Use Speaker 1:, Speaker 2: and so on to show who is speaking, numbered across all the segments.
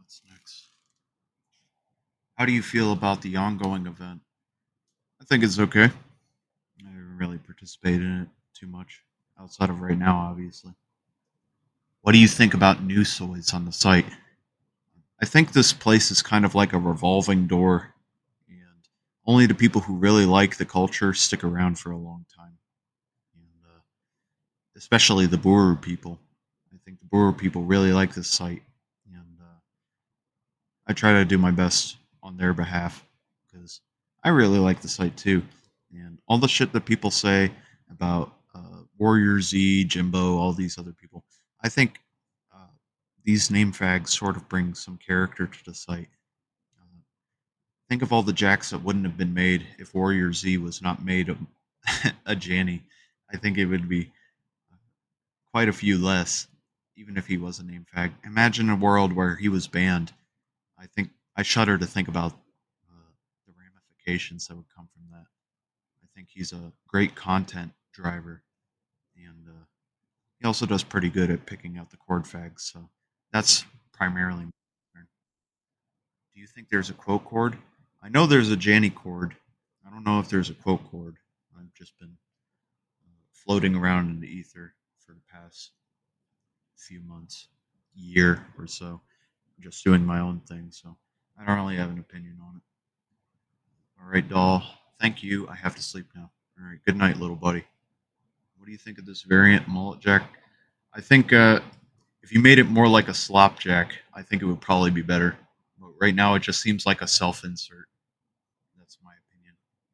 Speaker 1: What's next? How do you feel about the ongoing event? I think it's okay. I haven't really participated in it too much outside of right now, obviously. What do you think about new soys on the site? I think this place is kind of like a revolving door, and only the people who really like the culture stick around for a long time. And especially the Buru people. I think the Buru people really like this site, and I try to do my best on their behalf because I really like the site too. And all the shit that people say about Warrior Z, Jimbo, all these other people, I think uh, these name fags sort of bring some character to the site. Uh, think of all the jacks that wouldn't have been made if Warrior Z was not made a Janny. I think it would be quite a few less, even if he was a name fag. Imagine a world where he was banned. I think I shudder to think about the ramifications that would come from that. I think he's a great content driver, and he also does pretty good at picking out the chord fags. So that's primarily my concern. Do you think there's a quote chord? I know there's a Janny chord. I don't know if there's a quote chord. I've just been floating around in the ether for the past few months, year or so, just doing my own thing. So I don't really have an opinion on it. All right, doll. Thank you. I have to sleep now. All right. Good night, little buddy. What do you think of this variant mullet jack? I think if you made it more like a slop jack, I think it would probably be better. But right now, it just seems like a self insert. That's my opinion.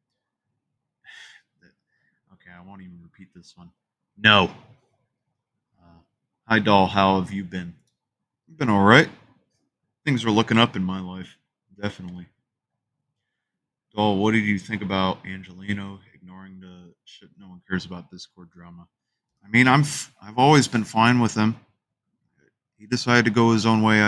Speaker 1: Okay, I won't even repeat this one. No. Hi, doll. How have you been? I've been all right. Things are looking up in my life. Definitely. Doll, what did you think about Angelino ignoring the shit no one cares about Discord drama? I mean, I've always been fine with him. He decided to go his own way.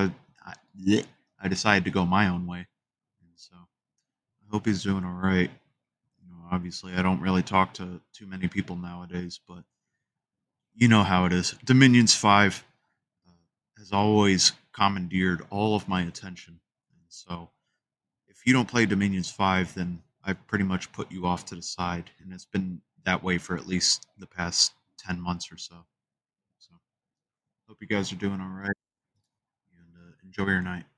Speaker 1: I decided to go my own way, and so I hope he's doing all right. Obviously, I don't really talk to too many people nowadays, but you know how it is. Dominions 5 has always commandeered all of my attention, and so if you don't play Dominions 5, then I've pretty much put you off to the side, and it's been that way for at least the past 10 months or so. So hope you guys are doing all right, and enjoy your night.